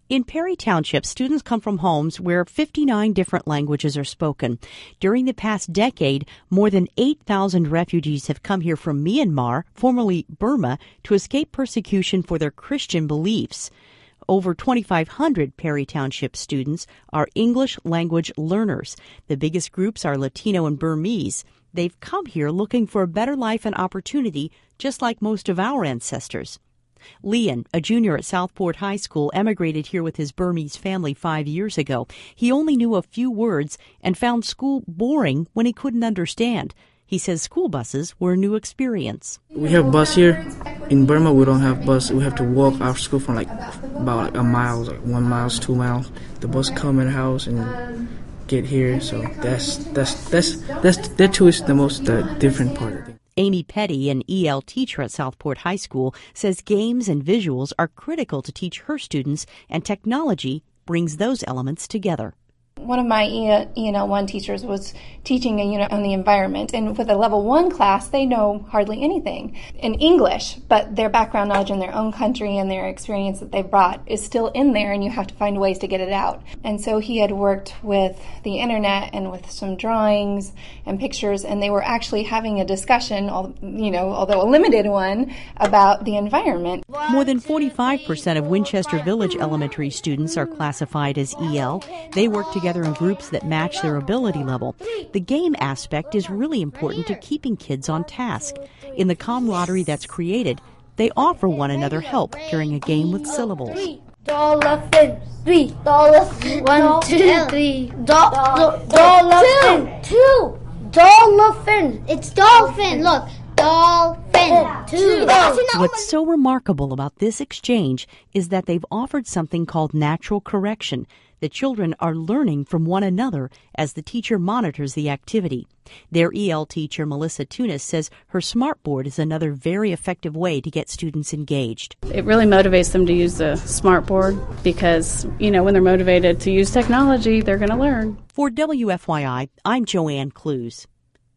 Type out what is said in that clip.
In Perry Township, students come from homes where 59 different languages are spoken. During the past decade, more than 8,000 refugees have come here from Myanmar, formerly Burma, to escape persecution for their Christian beliefs. Over 2,500 Perry Township students are English language learners. The biggest groups are Latino and Burmese. They've come here looking for a better life and opportunity, just like most of our ancestors. Leon, a junior at Southport High School, emigrated here with his Burmese family 5 years ago. He only knew a few words and found school boring when he couldn't understand. He says school buses were a new experience. We have bus here. In Burma, we don't have bus. We have to walk our school from about a mile, 1 mile, 2 miles. The bus come in the house and get here. So that too is the most different part of it. Amy Petty, an EL teacher at Southport High School, says games and visuals are critical to teach her students, and technology brings those elements together. One of my ENL 1 teachers was teaching a unit on the environment, and with a level 1 class, they know hardly anything in English, but their background knowledge in their own country and their experience that they've brought is still in there, and you have to find ways to get it out. And so he had worked with the internet and with some drawings and pictures, and they were actually having a discussion, although a limited one, about the environment. More than 45% of Winchester Village elementary students are classified as EL. They work together in groups that match their ability level. The game aspect is really important to keeping kids on task. In the camaraderie that's created, they offer one another help during a game with syllables. $3, $3, 1, 2, 3, dolphin, $2, it's dolphin, look, dolphin, 2. What's so remarkable about this exchange is that they've offered something called natural correction. The children are learning from one another as the teacher monitors the activity. Their EL teacher, Melissa Tunis, says her smartboard is another very effective way to get students engaged. It really motivates them to use the smartboard because, when they're motivated to use technology, they're going to learn. For WFYI, I'm Joanne Clues.